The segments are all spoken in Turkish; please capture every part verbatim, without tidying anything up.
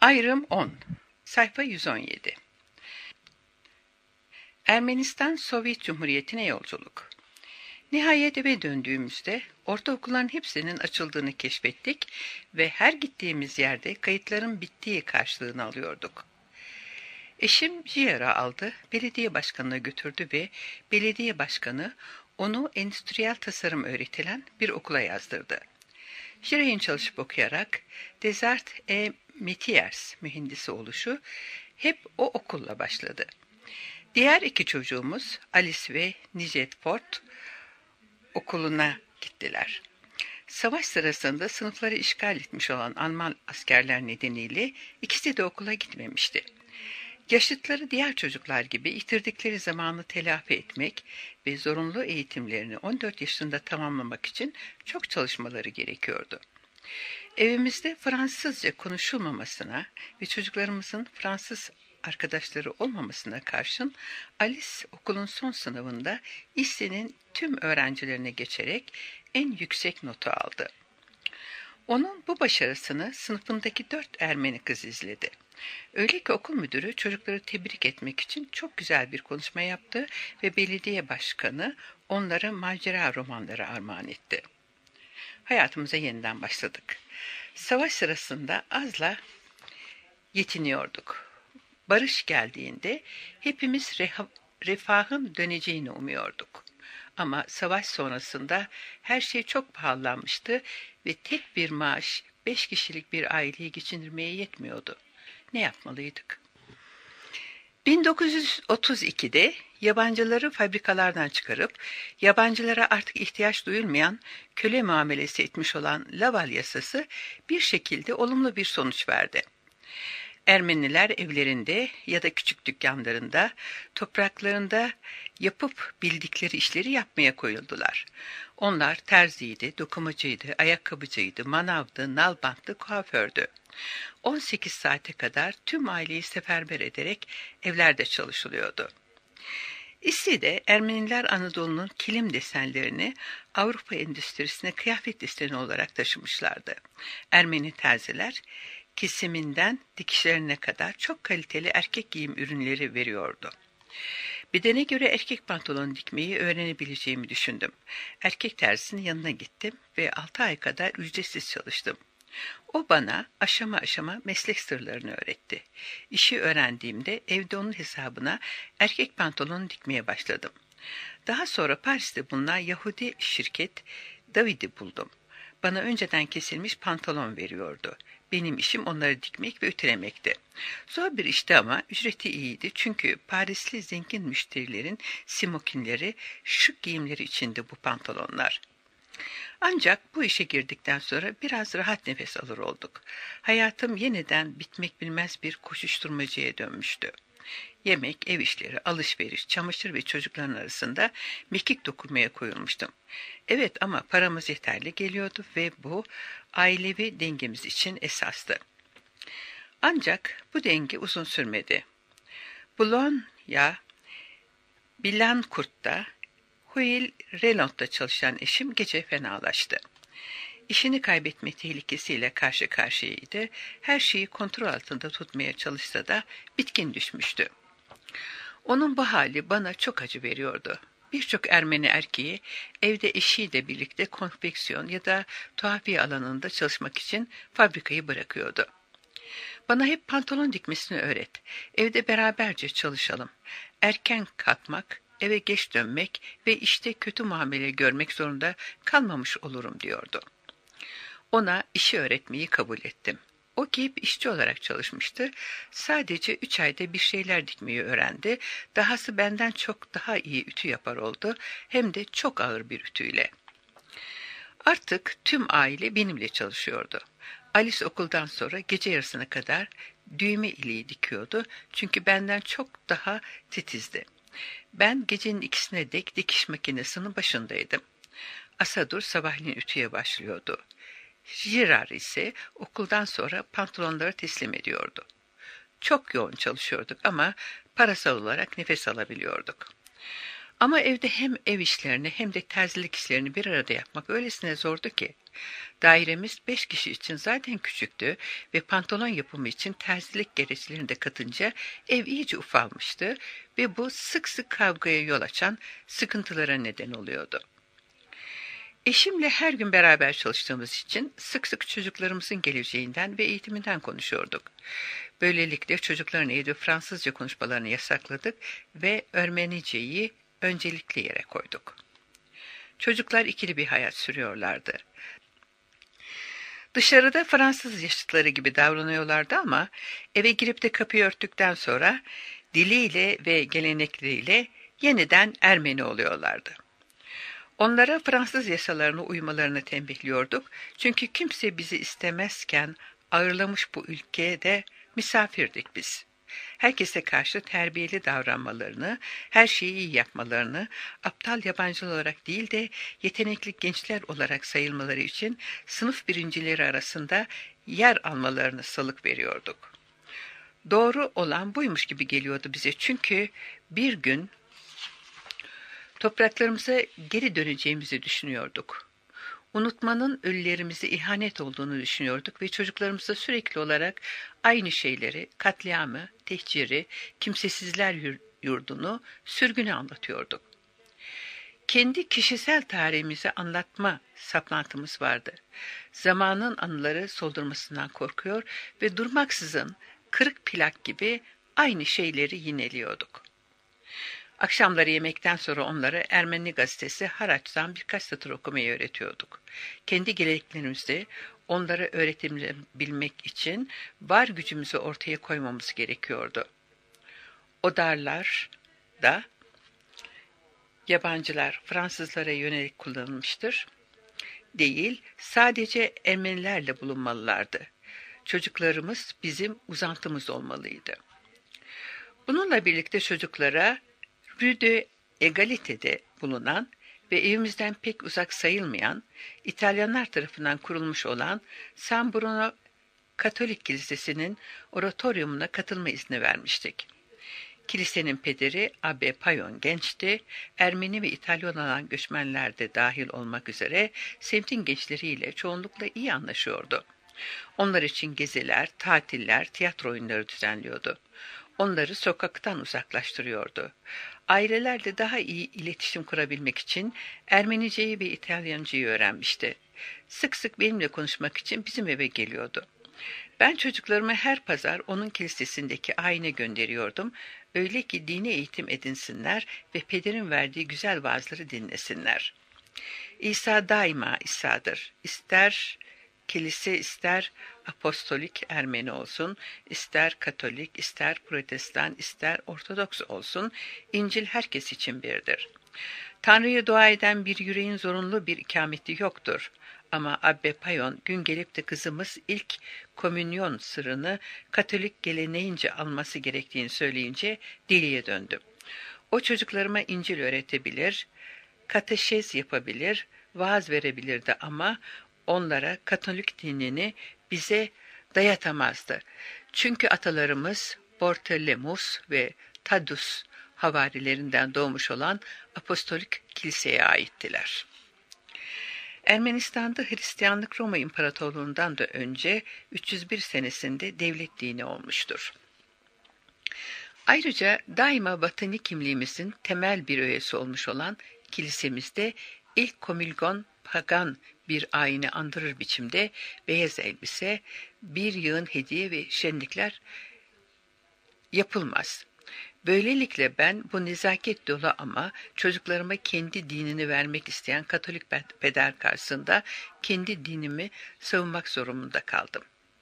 Ayrım on. Sayfa yüz on yedi. Ermenistan Sovyet Cumhuriyeti'ne yolculuk. Nihayet eve döndüğümüzde ortaokulların hepsinin açıldığını keşfettik ve her gittiğimiz yerde kayıtların bittiği karşılığını alıyorduk. Eşim Jiyar'ı aldı, belediye başkanına götürdü ve belediye başkanı onu endüstriyel tasarım öğretilen bir okula yazdırdı. Jiray'ın çalışıp okuyarak Desart et Métiers mühendisi oluşu hep o okulla başladı. Diğer iki çocuğumuz Alice ve Nijet Ford okuluna gittiler. Savaş sırasında sınıfları işgal etmiş olan Alman askerler nedeniyle ikisi de okula gitmemişti. Yaşıtları diğer çocuklar gibi yitirdikleri zamanı telafi etmek ve zorunlu eğitimlerini on dört yaşında tamamlamak için çok çalışmaları gerekiyordu. Evimizde Fransızca konuşulmamasına ve çocuklarımızın Fransız arkadaşları olmamasına karşın Alice okulun son sınavında lisenin tüm öğrencilerine geçerek en yüksek notu aldı. Onun bu başarısını sınıfındaki dört Ermeni kız izledi. Öyle ki okul müdürü çocukları tebrik etmek için çok güzel bir konuşma yaptı ve belediye başkanı onlara macera romanları armağan etti. Hayatımıza yeniden başladık. Savaş sırasında azla yetiniyorduk. Barış geldiğinde hepimiz reha- refahın döneceğini umuyorduk. Ama savaş sonrasında her şey çok pahalanmıştı ve tek bir maaş beş kişilik bir aileyi geçindirmeye yetmiyordu. Ne yapmalıydık? bin dokuz yüz otuz ikide yabancıları fabrikalardan çıkarıp yabancılara artık ihtiyaç duyulmayan köle muamelesi etmiş olan Laval yasası bir şekilde olumlu bir sonuç verdi. Ermeniler evlerinde ya da küçük dükkanlarında, topraklarında yapıp bildikleri işleri yapmaya koyuldular. Onlar terziydi, dokumacıydı, ayakkabıcıydı, manavdı, nalbantlı, kuafördü. on sekiz saate kadar tüm aileyi seferber ederek evlerde çalışılıyordu. İSİ'de Ermeniler Anadolu'nun kilim desenlerini Avrupa endüstrisine kıyafet deseni olarak taşımışlardı. Ermeni terziler kesiminden dikişlerine kadar çok kaliteli erkek giyim ürünleri veriyordu. Bedene göre erkek pantolon dikmeyi öğrenebileceğimi düşündüm. Erkek terzisinin yanına gittim ve altı ay kadar ücretsiz çalıştım. O bana aşama aşama meslek sırlarını öğretti. İşi öğrendiğimde evde onun hesabına erkek pantolon dikmeye başladım. Daha sonra Paris'te bulunan Yahudi şirket David'i buldum. Bana önceden kesilmiş pantolon veriyordu. Benim işim onları dikmek ve ütülemekti. Zor bir işti ama ücreti iyiydi çünkü Parisli zengin müşterilerin simokinleri, şık giyimleri içindi bu pantolonlar. Ancak bu işe girdikten sonra biraz rahat nefes alır olduk. Hayatım yeniden bitmek bilmez bir koşuşturmacaya dönmüştü. Yemek, ev işleri, alışveriş, çamaşır ve çocukların arasında mekik dokunmaya koyulmuştum. Evet ama paramız yeterli geliyordu ve bu ailevi dengemiz için esastı. Ancak bu denge uzun sürmedi. Bologna, Billancourt'ta, Huil Renault'ta çalışan eşim gece fenalaştı. İşini kaybetme tehlikesiyle karşı karşıyaydı. Her şeyi kontrol altında tutmaya çalışsa da bitkin düşmüştü. Onun bu hali bana çok acı veriyordu. Birçok Ermeni erkeği evde eşiyle birlikte konfeksiyon ya da tuhafiye alanında çalışmak için fabrikayı bırakıyordu. Bana hep pantolon dikmesini öğret. Evde beraberce çalışalım. Erken kalkmak, eve geç dönmek ve işte kötü muamele görmek zorunda kalmamış olurum diyordu. Ona işi öğretmeyi kabul ettim. O ki hep işçi olarak çalışmıştı. Sadece üç ayda bir şeyler dikmeyi öğrendi. Dahası benden çok daha iyi ütü yapar oldu. Hem de çok ağır bir ütüyle. Artık tüm aile benimle çalışıyordu. Alice okuldan sonra gece yarısına kadar düğme iliği dikiyordu. Çünkü benden çok daha titizdi. Ben gecenin ikisine dek dikiş makinesinin başındaydım. Asadur sabahleyin ütüye başlıyordu. Girard ise okuldan sonra pantolonları teslim ediyordu. Çok yoğun çalışıyorduk ama parasal olarak nefes alabiliyorduk. Ama evde hem ev işlerini hem de terzilik işlerini bir arada yapmak öylesine zordu ki. Dairemiz beş kişi için zaten küçüktü ve pantolon yapımı için terzilik gereçlerini de katınca ev iyice ufalmıştı ve bu sık sık kavgaya yol açan sıkıntılara neden oluyordu. Eşimle her gün beraber çalıştığımız için sık sık çocuklarımızın geleceğinden ve eğitiminden konuşuyorduk. Böylelikle çocukların evde Fransızca konuşmalarını yasakladık ve Ermenice'yi öncelikli yere koyduk. Çocuklar ikili bir hayat sürüyorlardı. Dışarıda Fransız yaşıtları gibi davranıyorlardı ama eve girip de kapıyı örttükten sonra diliyle ve gelenekleriyle yeniden Ermeni oluyorlardı. Onlara Fransız yasalarına uymalarını tembihliyorduk çünkü kimse bizi istemezken ağırlamış bu ülkede misafirdik biz. Herkese karşı terbiyeli davranmalarını, her şeyi iyi yapmalarını, aptal yabancı olarak değil de yetenekli gençler olarak sayılmaları için sınıf birincileri arasında yer almalarını salık veriyorduk. Doğru olan buymuş gibi geliyordu bize çünkü bir gün topraklarımıza geri döneceğimizi düşünüyorduk. Unutmanın ölülerimize ihanet olduğunu düşünüyorduk ve çocuklarımıza sürekli olarak aynı şeyleri, katliamı, tehciri, kimsesizler yurdunu, sürgünü anlatıyorduk. Kendi kişisel tarihimizi anlatma saplantımız vardı. Zamanın anıları soldurmasından korkuyor ve durmaksızın kırık plak gibi aynı şeyleri yineliyorduk. Akşamları yemekten sonra onlara Ermeni gazetesi Haraç'tan birkaç satır okumayı öğretiyorduk. Kendi geleneklerimizde onlara öğretebilmek için var gücümüzü ortaya koymamız gerekiyordu. O darlar da yabancılar Fransızlara yönelik kullanılmıştır. Değil, sadece Ermenilerle bulunmalılardı. Çocuklarımız bizim uzantımız olmalıydı. Bununla birlikte çocuklara Rue de Egalité'de bulunan ve evimizden pek uzak sayılmayan, İtalyanlar tarafından kurulmuş olan San Bruno Katolik Kilisesi'nin oratoryumuna katılma izni vermiştik. Kilisenin pederi Abbe Payon gençti, Ermeni ve İtalyan olan göçmenler de dahil olmak üzere semtin gençleriyle çoğunlukla iyi anlaşıyordu. Onlar için geziler, tatiller, tiyatro oyunları düzenliyordu. Onları sokaktan uzaklaştırıyordu. Ailelerle daha iyi iletişim kurabilmek için Ermeniceyi ve İtalyancayı öğrenmişti. Sık sık benimle konuşmak için bizim eve geliyordu. Ben çocuklarımı her pazar onun kilisesindeki ayine gönderiyordum. Öyle ki dini eğitim edinsinler ve pederin verdiği güzel vaazları dinlesinler. İsa daima İsa'dır. İster kilise ister apostolik Ermeni olsun, ister Katolik, ister Protestan, ister Ortodoks olsun, İncil herkes için birdir. Tanrı'ya dua eden bir yüreğin zorunlu bir ikameti yoktur. Ama Abbe Payon gün gelip de kızımız ilk komünyon sırrını Katolik geleneğince alması gerektiğini söyleyince deliye döndüm. O çocuklarıma İncil öğretebilir, kateşez yapabilir, vaaz verebilirdi ama onlara Katolik dinini bize dayatamazdı. Çünkü atalarımız Bortelemus ve Taddus havarilerinden doğmuş olan apostolik kiliseye aittiler. Ermenistan'da Hristiyanlık Roma İmparatorluğundan da önce üç yüz bir senesinde devlet dini olmuştur. Ayrıca daima vatani kimliğimizin temel bir öğesi olmuş olan kilisemizde ilk komülgon pagan bir ayini andırır biçimde beyaz elbise, bir yığın hediye ve şenlikler yapılmaz. Böylelikle ben bu nezaket dolu ama çocuklarıma kendi dinini vermek isteyen Katolik peder karşısında kendi dinimi savunmak zorunda kaldım.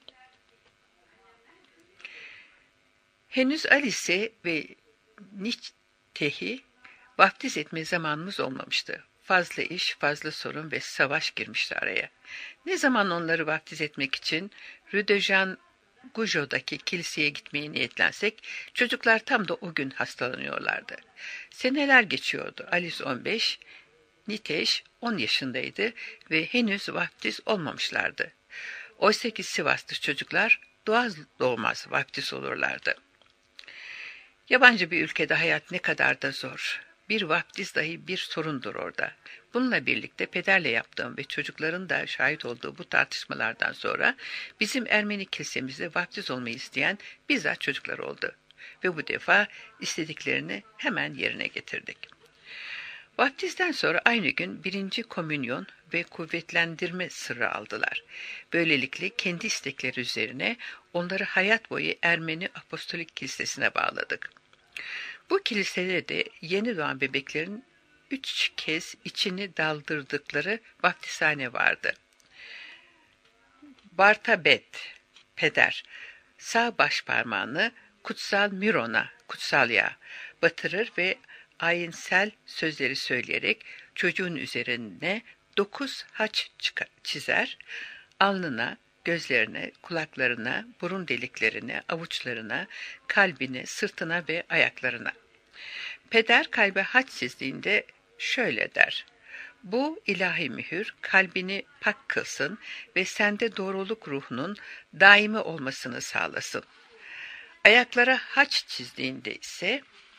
Henüz Alice ve Nichte'yi vaftiz etme zamanımız olmamıştı. Fazla iş, fazla sorun ve savaş girmişti araya. Ne zaman onları vaftiz etmek için Rue de Jean Goujon'daki kiliseye gitmeye niyetlensek, çocuklar tam da o gün hastalanıyorlardı. Seneler geçiyordu. Alice on beş, Niteş on yaşındaydı ve henüz vaftiz olmamışlardı. Oysa ki Sivaslı çocuklar doğal doğmaz vaftiz olurlardı. Yabancı bir ülkede hayat ne kadar da zor. Bir vaftiz dahi bir sorundur orada. Bununla birlikte pederle yaptığım ve çocukların da şahit olduğu bu tartışmalardan sonra bizim Ermeni kilisemizde vaftiz olmayı isteyen bizzat çocuklar oldu. Ve bu defa istediklerini hemen yerine getirdik. Vaftizden sonra aynı gün birinci komünyon ve kuvvetlendirme sırrı aldılar. Böylelikle kendi istekleri üzerine onları hayat boyu Ermeni Apostolik Kilisesi'ne bağladık. Bu kilisede de yeni doğan bebeklerin üç kez içini daldırdıkları vaftizhane vardı. Bartabet, peder, sağ baş parmağını kutsal Miron'a, kutsal yağ, batırır ve ayinsel sözleri söyleyerek çocuğun üzerine dokuz haç çizer, alnına, gözlerine, kulaklarına, burun deliklerine, avuçlarına, kalbine, sırtına ve ayaklarına. Peder kalbe haç çizdiğinde şöyle der: bu ilahi mühür kalbini pak kılsın ve sende doğruluk ruhunun daimi olmasını sağlasın. Ayaklara haç çizdiğinde ise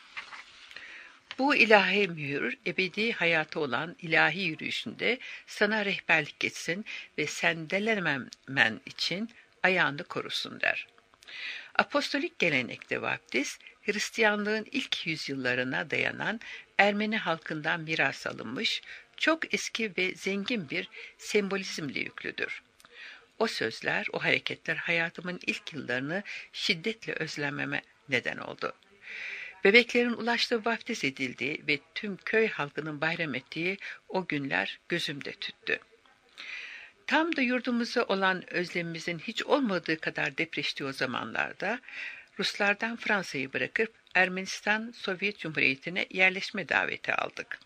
bu ilahi mühür ebedi hayatı olan ilahi yürüyüşünde sana rehberlik etsin ve sendelememen için ayağını korusun der. Apostolik gelenekte vaftiz, Hristiyanlığın ilk yüzyıllarına dayanan Ermeni halkından miras alınmış, çok eski ve zengin bir sembolizmle yüklüdür. O sözler, o hareketler hayatımın ilk yıllarını şiddetle özlememe neden oldu. Bebeklerin ulaştığı vaftiz edildiği ve tüm köy halkının bayram ettiği o günler gözümde tüttü. Tam da yurdumuza olan özlemimizin hiç olmadığı kadar depreştiği o zamanlarda Ruslardan Fransa'yı bırakıp Ermenistan Sovyet Cumhuriyeti'ne yerleşme daveti aldık.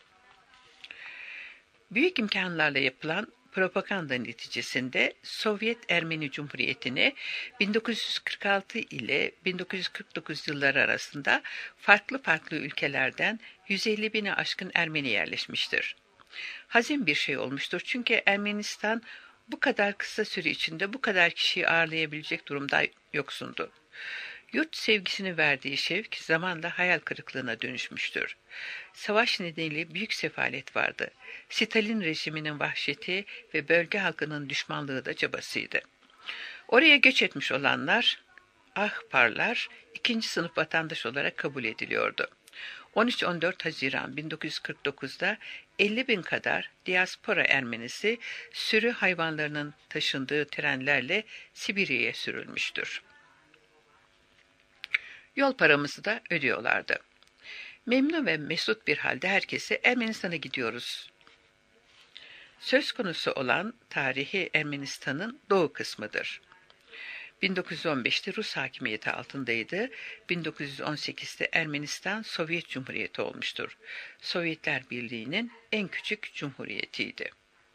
Büyük imkanlarla yapılan propaganda neticesinde Sovyet Ermeni Cumhuriyeti'ne bin dokuz yüz kırk altı ile bin dokuz yüz kırk dokuz yılları arasında farklı farklı ülkelerden yüz elli bine aşkın Ermeni yerleşmiştir. Hazin bir şey olmuştur çünkü Ermenistan bu kadar kısa süre içinde bu kadar kişiyi ağırlayabilecek durumda yoksundu. Yurt sevgisini verdiği şevk zamanla hayal kırıklığına dönüşmüştür. Savaş nedeniyle büyük sefalet vardı. Stalin rejiminin vahşeti ve bölge halkının düşmanlığı da cabasıydı. Oraya göç etmiş olanlar, Ahparlar, ikinci sınıf vatandaş olarak kabul ediliyordu. on üç on dört Haziran bin dokuz yüz kırk dokuzda elli bin kadar diaspora Ermenisi sürü hayvanlarının taşındığı trenlerle Sibirya'ya sürülmüştür. Yol paramızı da ödüyorlardı. Memnun ve mesut bir halde herkese Ermenistan'a gidiyoruz. Söz konusu olan tarihi Ermenistan'ın doğu kısmıdır. bin dokuz yüz on beşte Rus hakimiyeti altındaydı. bin dokuz yüz on sekizde Ermenistan Sovyet Cumhuriyeti olmuştur. Sovyetler Birliği'nin en küçük cumhuriyetiydi.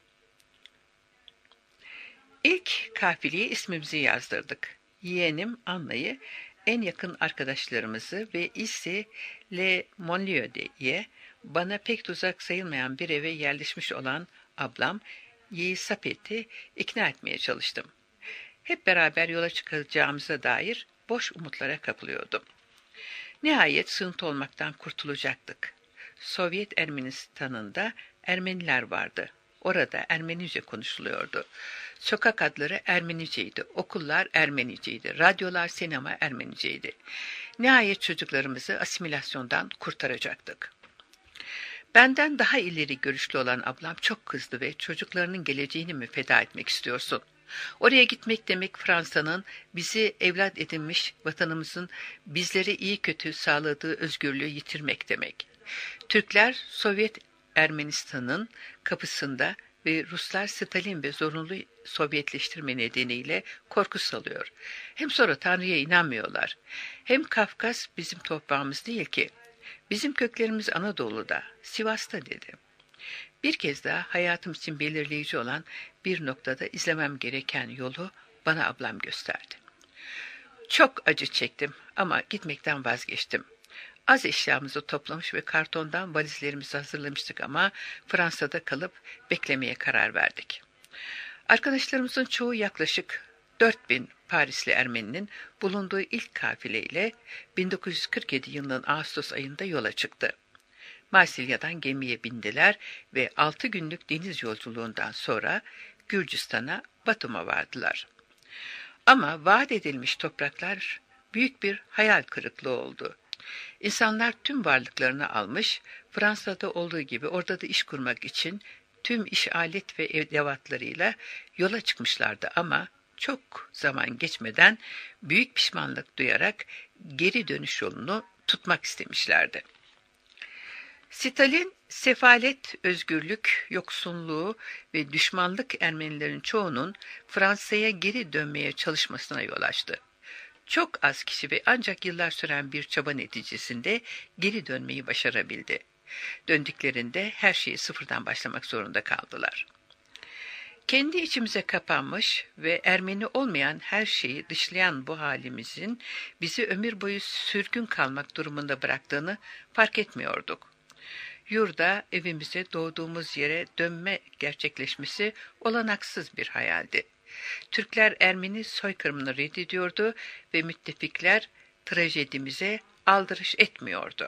İlk kafileye ismimizi yazdırdık. Yeğenim Anna'yı, en yakın arkadaşlarımızı ve ise Le Monlieu'ye, bana pek uzak sayılmayan bir eve yerleşmiş olan ablam Yeisapet'i ikna etmeye çalıştım. Hep beraber yola çıkacağımıza dair boş umutlara kapılıyordum. Nihayet sığıntı olmaktan kurtulacaktık. Sovyet Ermenistan'ında Ermeniler vardı. Orada Ermenice konuşuluyordu. Sokak adları Ermeniceydi, okullar Ermeniceydi, radyolar, sinema Ermeniceydi. Nihayet çocuklarımızı asimilasyondan kurtaracaktık. Benden daha ileri görüşlü olan ablam çok kızdı ve çocuklarının geleceğini mi feda etmek istiyorsun? Oraya gitmek demek Fransa'nın bizi evlat edinmiş vatanımızın bizlere iyi kötü sağladığı özgürlüğü yitirmek demek. Türkler Sovyet Ermenistan'ın kapısında ve Ruslar Stalin ve zorunlu Sovyetleştirme nedeniyle korku salıyor. Hem sonra Tanrı'ya inanmıyorlar. Hem Kafkas bizim toprağımız değil ki. Bizim köklerimiz Anadolu'da, Sivas'ta dedi. Bir kez daha hayatım için belirleyici olan bir noktada izlemem gereken yolu bana ablam gösterdi. Çok acı çektim ama gitmekten vazgeçtim. Az eşyamızı toplamış ve kartondan valizlerimizi hazırlamıştık ama Fransa'da kalıp beklemeye karar verdik. Arkadaşlarımızın çoğu yaklaşık dört bin Parisli Ermeninin bulunduğu ilk kafileyle bin dokuz yüz kırk yedi yılının Ağustos ayında yola çıktı. Marsilya'dan gemiye bindiler ve altı günlük deniz yolculuğundan sonra Gürcistan'a, Batum'a vardılar. Ama vaat edilmiş topraklar büyük bir hayal kırıklığı oldu. İnsanlar tüm varlıklarını almış, Fransa'da olduğu gibi orada da iş kurmak için tüm iş alet ve edevatlarıyla yola çıkmışlardı ama çok zaman geçmeden büyük pişmanlık duyarak geri dönüş yolunu tutmak istemişlerdi. Stalin, sefalet, özgürlük, yoksunluğu ve düşmanlık Ermenilerin çoğunun Fransa'ya geri dönmeye çalışmasına yol açtı. Çok az kişi ve ancak yıllar süren bir çaba neticesinde geri dönmeyi başarabildi. Döndüklerinde her şeyi sıfırdan başlamak zorunda kaldılar. Kendi içimize kapanmış ve Ermeni olmayan her şeyi dışlayan bu halimizin bizi ömür boyu sürgün kalmak durumunda bıraktığını fark etmiyorduk. Yurda, evimize, doğduğumuz yere dönme gerçekleşmesi olanaksız bir hayaldi. Türkler Ermeni soykırımını reddediyordu ve müttefikler trajedimize aldırış etmiyordu.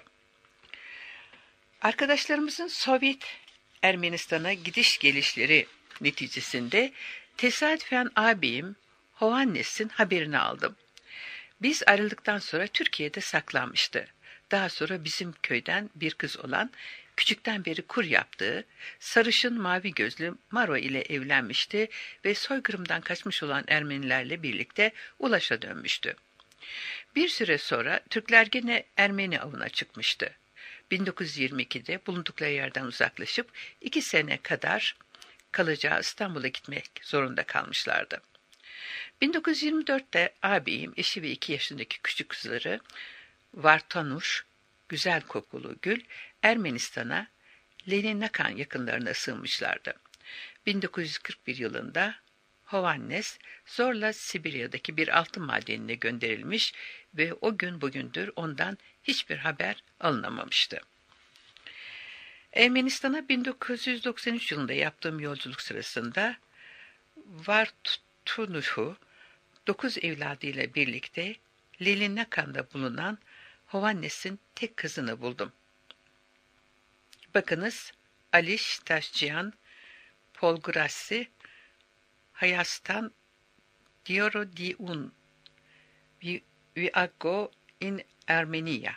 Arkadaşlarımızın Sovyet Ermenistan'a gidiş gelişleri neticesinde tesadüfen ağabeyim Hovhannes'in haberini aldım. Biz ayrıldıktan sonra Türkiye'de saklanmıştı. Daha sonra bizim köyden bir kız olan, küçükten beri kur yaptığı, sarışın mavi gözlü Maro ile evlenmişti ve soykırımdan kaçmış olan Ermenilerle birlikte Ulaş'a dönmüştü. Bir süre sonra Türkler gene Ermeni avına çıkmıştı. bin dokuz yüz yirmi ikide bulundukları yerden uzaklaşıp iki sene kadar kalacağı İstanbul'a gitmek zorunda kalmışlardı. bin dokuz yüz yirmi dörtte ağabeyim, eşi ve iki yaşındaki küçük kızları Vartanuş, güzel kokulu gül, Ermenistan'a, Leninakan yakınlarına sığınmışlardı. bin dokuz yüz kırk bir yılında Hovhannes zorla Sibirya'daki bir altın madenine gönderilmiş ve o gün bugündür ondan hiçbir haber alınamamıştı. Ermenistan'a bin dokuz yüz doksan üç yılında yaptığım yolculuk sırasında Vartanuş'u dokuz evladıyla birlikte Leninakan'da bulunan Hovhannes'in tek kızını buldum. Bakınız, Aliş Taşcihan Polgrassi Hayastan Dioro di un Viago in Armenia.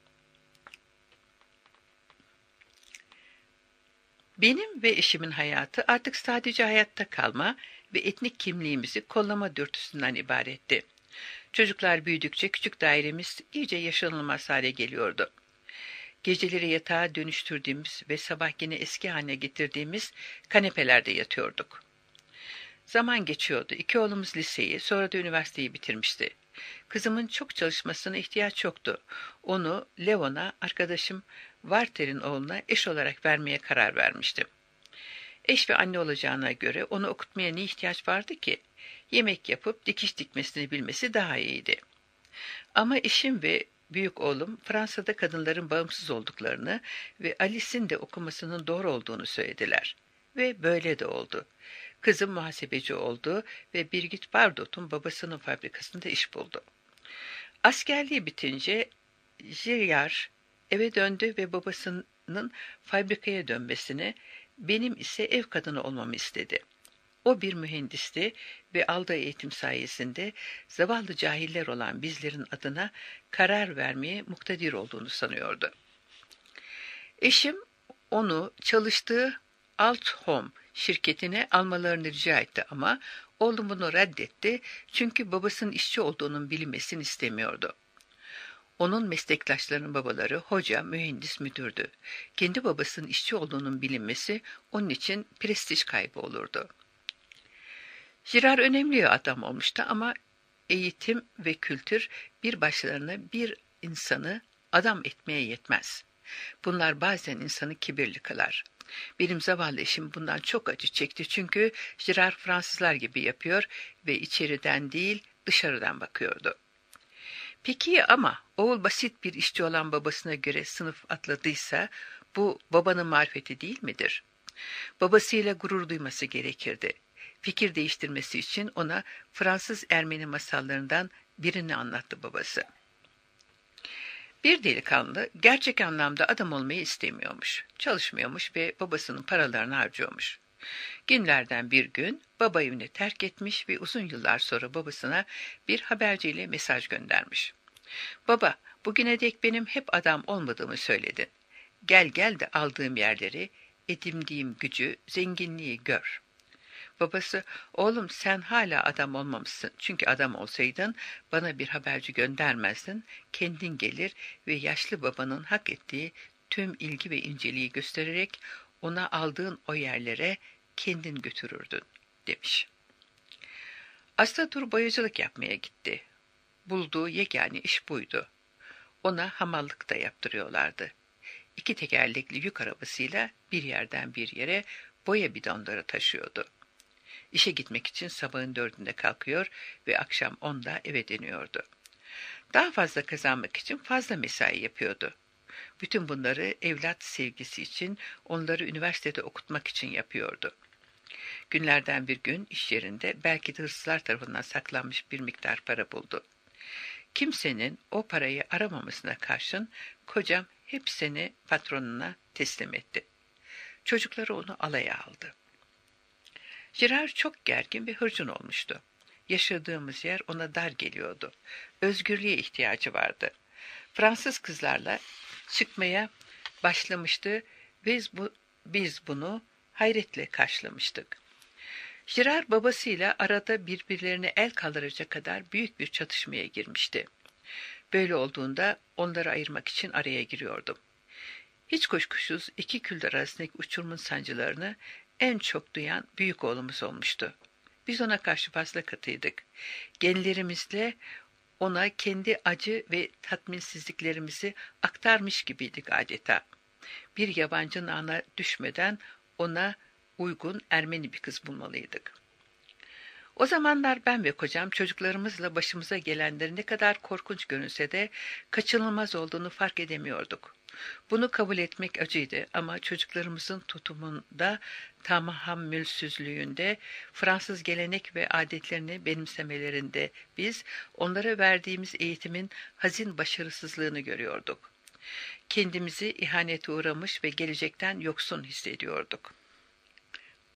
Benim ve eşimin hayatı artık sadece hayatta kalma ve etnik kimliğimizi kollama dürtüsünden ibaretti. Çocuklar büyüdükçe küçük dairemiz iyice yaşanılmaz hale geliyordu. Geceleri yatağa dönüştürdüğümüz ve sabah yine eski haline getirdiğimiz kanepelerde yatıyorduk. Zaman geçiyordu. İki oğlumuz liseyi, sonra da üniversiteyi bitirmişti. Kızımın çok çalışmasına ihtiyaç yoktu. Onu Levon'a, arkadaşım Varter'in oğluna eş olarak vermeye karar vermiştim. Eş ve anne olacağına göre onu okutmaya ne ihtiyaç vardı ki? Yemek yapıp dikiş dikmesini bilmesi daha iyiydi. Ama eşim ve büyük oğlum Fransa'da kadınların bağımsız olduklarını ve Alice'in de okumasının doğru olduğunu söylediler. Ve böyle de oldu. Kızım muhasebeci oldu ve Birgit Bardot'un babasının fabrikasında iş buldu. Askerliği bitince Girard eve döndü ve babasının fabrikaya dönmesini, benim ise ev kadını olmamı istedi. O bir mühendisti ve aldığı eğitim sayesinde zavallı cahiller olan bizlerin adına karar vermeye muktedir olduğunu sanıyordu. Eşim onu çalıştığı Althom şirketine almalarını rica etti ama oğlum bunu reddetti çünkü babasının işçi olduğunun bilinmesini istemiyordu. Onun meslektaşlarının babaları hoca, mühendis, müdürdü. Kendi babasının işçi olduğunun bilinmesi onun için prestij kaybı olurdu. Girard önemli adam olmuştu ama eğitim ve kültür bir başlarına bir insanı adam etmeye yetmez. Bunlar bazen insanı kibirli kılar. Benim zavallı eşim bundan çok acı çekti çünkü Girard Fransızlar gibi yapıyor ve içeriden değil dışarıdan bakıyordu. Peki ama oğul basit bir işçi olan babasına göre sınıf atladıysa bu babanın marifeti değil midir? Babasıyla gurur duyması gerekirdi. Fikir değiştirmesi için ona Fransız Ermeni masallarından birini anlattı babası. Bir delikanlı gerçek anlamda adam olmayı istemiyormuş, çalışmıyormuş ve babasının paralarını harcıyormuş. Günlerden bir gün baba evini terk etmiş ve uzun yıllar sonra babasına bir haberciyle mesaj göndermiş. Baba, bugüne dek benim hep adam olmadığımı söyledin. Gel gel de aldığım yerleri, edindiğim gücü, zenginliği gör. Babası, oğlum sen hala adam olmamışsın. Çünkü adam olsaydın bana bir haberci göndermezdin. Kendin gelir ve yaşlı babanın hak ettiği tüm ilgi ve inceliği göstererek ona aldığın o yerlere kendin götürürdün, demiş. Astadur boyacılık yapmaya gitti. Bulduğu yegane iş buydu. Ona hamallık da yaptırıyorlardı. İki tekerlekli yük arabasıyla bir yerden bir yere boya bidonları taşıyordu. İşe gitmek için sabahın dördünde kalkıyor ve akşam onda eve dönüyordu. Daha fazla kazanmak için fazla mesai yapıyordu. Bütün bunları evlat sevgisi için, onları üniversitede okutmak için yapıyordu. Günlerden bir gün iş yerinde belki de hırsızlar tarafından saklanmış bir miktar para buldu. Kimsenin o parayı aramamasına karşın kocam hepsini patronuna teslim etti. Çocukları onu alaya aldı. Girard çok gergin ve hırçın olmuştu. Yaşadığımız yer ona dar geliyordu. Özgürlüğe ihtiyacı vardı. Fransız kızlarla çıkmaya başlamıştı ve bu, biz bunu hayretle karşılamıştık. Girard babasıyla arada birbirlerine el kaldıracak kadar büyük bir çatışmaya girmişti. Böyle olduğunda onları ayırmak için araya giriyordum. Hiç kuşkusuz iki kültür arasındaki uçurumun sancılarını en çok duyan büyük oğlumuz olmuştu. Biz ona karşı fazla katıydık. Genlerimizle ona kendi acı ve tatminsizliklerimizi aktarmış gibiydik adeta. Bir yabancının ağına düşmeden ona uygun Ermeni bir kız bulmalıydık. O zamanlar ben ve kocam çocuklarımızla başımıza gelenlerin ne kadar korkunç görünse de kaçınılmaz olduğunu fark edemiyorduk. Bunu kabul etmek acıydı ama çocuklarımızın tutumunda, tahammülsüzlüğünde, Fransız gelenek ve adetlerini benimsemelerinde biz onlara verdiğimiz eğitimin hazin başarısızlığını görüyorduk. Kendimizi ihanete uğramış ve gelecekten yoksun hissediyorduk.